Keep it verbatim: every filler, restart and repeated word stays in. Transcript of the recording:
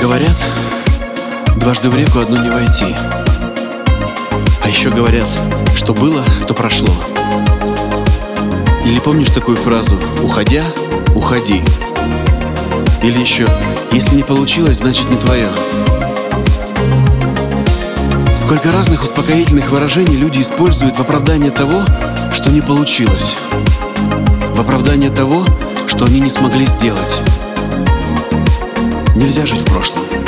Говорят, дважды в реку одну не войти. А еще говорят, что было, то прошло. Или помнишь такую фразу: уходя, уходи. Или еще: если не получилось, значит не твое. Сколько разных успокоительных выражений люди используют в оправдание того, что не получилось, в оправдание того, что они не смогли сделать. Нельзя жить в прошлом.